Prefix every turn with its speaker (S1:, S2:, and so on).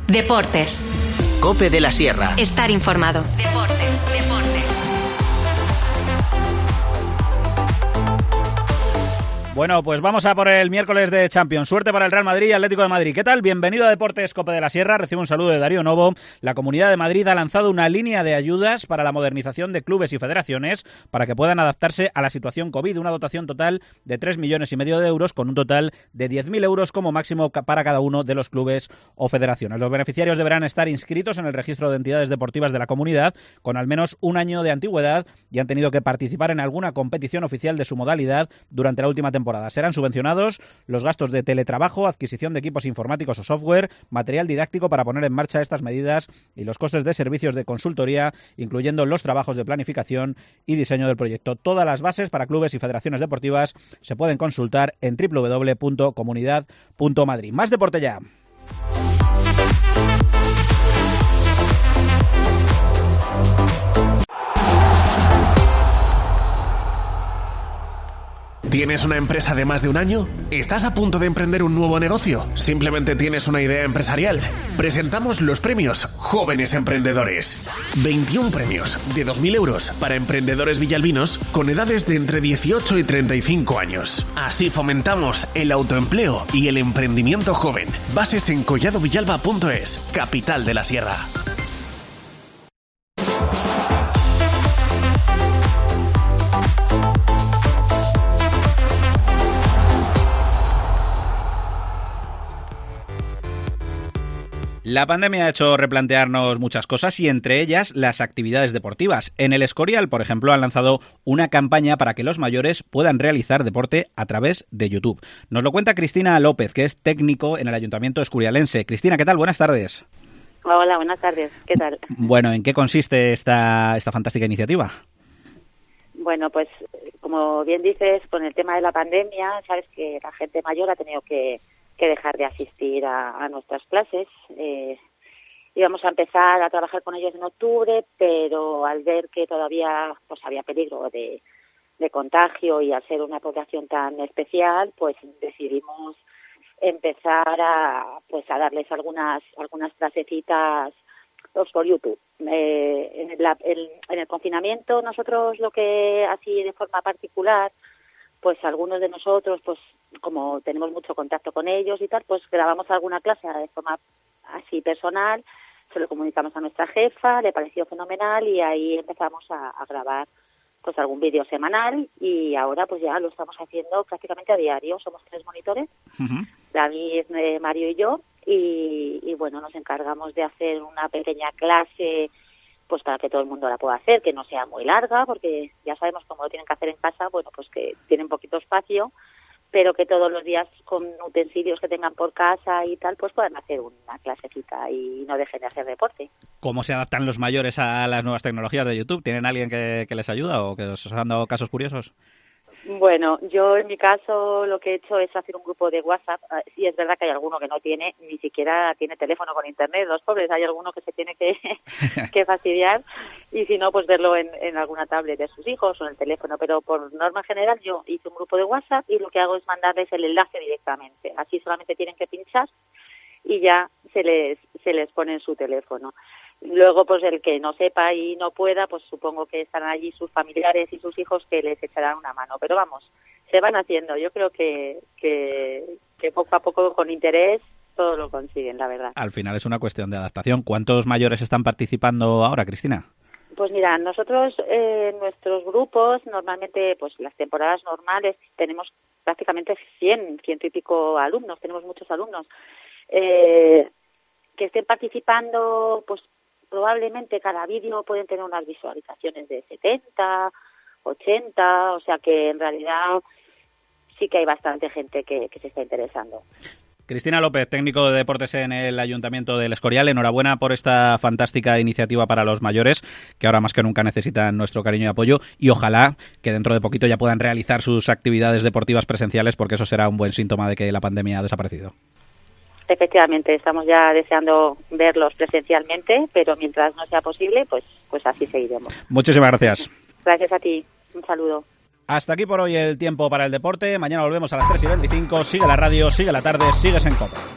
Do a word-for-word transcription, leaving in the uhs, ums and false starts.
S1: Deportes.
S2: COPE de la Sierra.
S1: Estar informado. Deportes, deportes.
S3: Bueno, pues vamos a por el miércoles de Champions. Suerte para el Real Madrid y Atlético de Madrid. ¿Qué tal? Bienvenido a Deportes COPE de la Sierra. Recibo un saludo de Darío Novo. La Comunidad de Madrid ha lanzado una línea de ayudas para la modernización de clubes y federaciones para que puedan adaptarse a la situación COVID. Una dotación total de tres millones y medio de euros con un total de diez mil euros como máximo para cada uno de los clubes o federaciones. Los beneficiarios deberán estar inscritos en el registro de entidades deportivas de la comunidad con al menos un año de antigüedad y han tenido que participar en alguna competición oficial de su modalidad durante la última temporada. Serán subvencionados los gastos de teletrabajo, adquisición de equipos informáticos o software, material didáctico para poner en marcha estas medidas y los costes de servicios de consultoría, incluyendo los trabajos de planificación y diseño del proyecto. Todas las bases para clubes y federaciones deportivas se pueden consultar en doble u doble u doble u punto comunidad punto madrid. Más deporte ya.
S4: ¿Tienes una empresa de más de un año? ¿Estás a punto de emprender un nuevo negocio? ¿Simplemente tienes una idea empresarial? Presentamos los premios Jóvenes Emprendedores. veintiún premios de dos mil euros para emprendedores villalbinos con edades de entre dieciocho y treinta y cinco años. Así fomentamos el autoempleo y el emprendimiento joven. Bases en collado villalba punto es, capital de la Sierra.
S3: La pandemia ha hecho replantearnos muchas cosas y entre ellas las actividades deportivas. En el Escorial, por ejemplo, han lanzado una campaña para que los mayores puedan realizar deporte a través de YouTube. Nos lo cuenta Cristina López, que es técnico en el Ayuntamiento escorialense. Cristina, ¿qué tal? Buenas tardes.
S5: Hola, buenas tardes. ¿Qué tal?
S3: Bueno, ¿en qué consiste esta, esta fantástica iniciativa?
S5: Bueno, pues como bien dices, con el tema de la pandemia, sabes que la gente mayor ha tenido que que dejar de asistir a, a nuestras clases. Eh, íbamos a empezar a trabajar con ellos en octubre, pero al ver que todavía pues había peligro de, de contagio y al ser una población tan especial, pues decidimos empezar a pues a darles algunas algunas clasecitas pues, por YouTube. Eh, en, la, el, en el confinamiento nosotros lo que así de forma particular, pues algunos de nosotros, pues como tenemos mucho contacto con ellos y tal, pues grabamos alguna clase de forma así personal, se lo comunicamos a nuestra jefa, le pareció fenomenal y ahí empezamos a, a grabar pues algún vídeo semanal y ahora pues ya lo estamos haciendo prácticamente a diario. Somos tres monitores, uh-huh. David, eh, Mario y yo, y, y bueno, nos encargamos de hacer una pequeña clase pues para que todo el mundo la pueda hacer, que no sea muy larga, porque ya sabemos cómo lo tienen que hacer en casa, bueno, pues que tienen poquito espacio, pero que todos los días con utensilios que tengan por casa y tal, pues puedan hacer una clasecita y no dejen de hacer deporte.
S3: ¿Cómo se adaptan los mayores a las nuevas tecnologías de YouTube? ¿Tienen alguien que, que les ayuda o que os han dado casos curiosos?
S5: Bueno, yo en mi caso lo que he hecho es hacer un grupo de WhatsApp. Sí, es verdad que hay alguno que no tiene, ni siquiera tiene teléfono con internet, los pobres, hay alguno que se tiene que, que fastidiar y si no, pues verlo en, en alguna tablet de sus hijos o en el teléfono, pero por norma general yo hice un grupo de WhatsApp y lo que hago es mandarles el enlace directamente, así solamente tienen que pinchar y ya se les, se les pone en su teléfono. Luego, pues el que no sepa y no pueda, pues supongo que estarán allí sus familiares y sus hijos que les echarán una mano. Pero vamos, se van haciendo. Yo creo que, que, que poco a poco, con interés, todo lo consiguen, la verdad.
S3: Al final es una cuestión de adaptación. ¿Cuántos mayores están participando ahora, Cristina?
S5: Pues mira, nosotros eh, en nuestros grupos, normalmente, pues las temporadas normales, tenemos prácticamente cien, ciento y pico alumnos, tenemos muchos alumnos. Eh, que estén participando, pues probablemente cada vídeo pueden tener unas visualizaciones de setenta, ochenta, o sea que en realidad sí que hay bastante gente que, que se está interesando.
S3: Cristina López, técnico de deportes en el Ayuntamiento del Escorial, enhorabuena por esta fantástica iniciativa para los mayores, que ahora más que nunca necesitan nuestro cariño y apoyo, y ojalá que dentro de poquito ya puedan realizar sus actividades deportivas presenciales, porque eso será un buen síntoma de que la pandemia ha desaparecido.
S5: Efectivamente, estamos ya deseando verlos presencialmente, pero mientras no sea posible, pues, pues así seguiremos.
S3: Muchísimas gracias.
S5: Gracias a ti. Un saludo.
S3: Hasta aquí por hoy el tiempo para el deporte. Mañana volvemos a las tres y veinticinco. Sigue la radio, sigue la tarde, sigues en COPE.